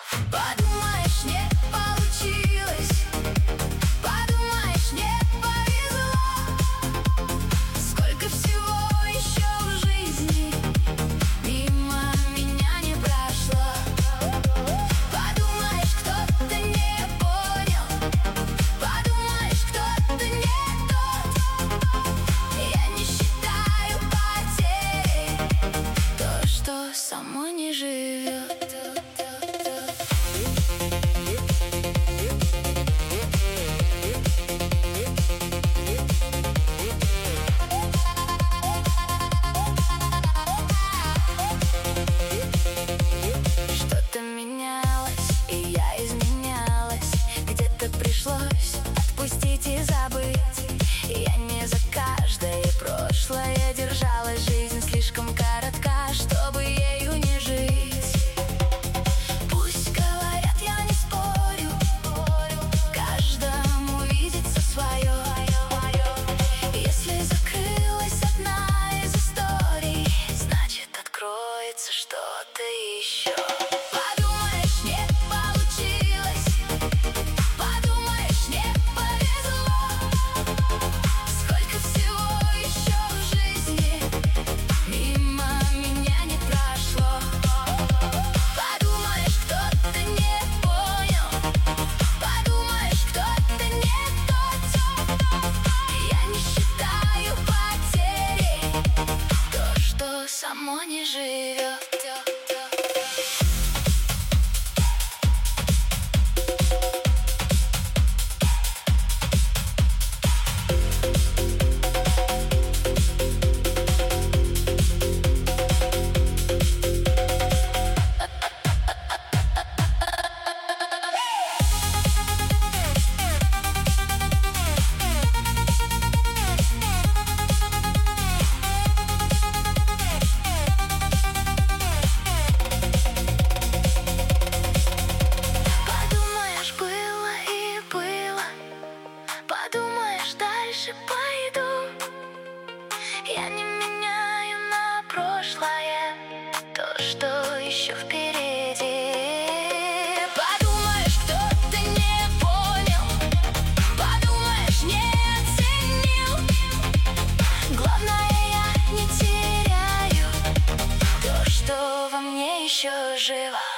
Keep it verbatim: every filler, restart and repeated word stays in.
Подумаешь, не получилось, подумаешь, не повезло. Сколько всего еще в жизни мимо меня не прошло. Подумаешь, кто-то не понял, подумаешь, кто-то не тот. Я не считаю потерей то, что само не живет. Что-то менялось, и я изменялась. Где-то пришлось отпустить и забыть. Я не за каждое прошлое держалась. Жизнь слишком коротка, чтобы ею не жить. Пусть говорят, я не спорю, каждому видится свое. Если закрылась одна из историй, значит, откроется что-то еще. Подумаешь, не получилось, подумаешь, не повезло. Сколько всего еще в жизни мимо меня не прошло. Подумаешь, кто-то не понял, подумаешь, кто-то не тот. Я не считаю потерей то, что само не живет. Подумаешь, дальше пойду. Я не меняю на прошлое то, что еще впереди. Подумаешь, кто-то не понял, подумаешь, не оценил. Главное, я не теряю то, что во мне еще живо.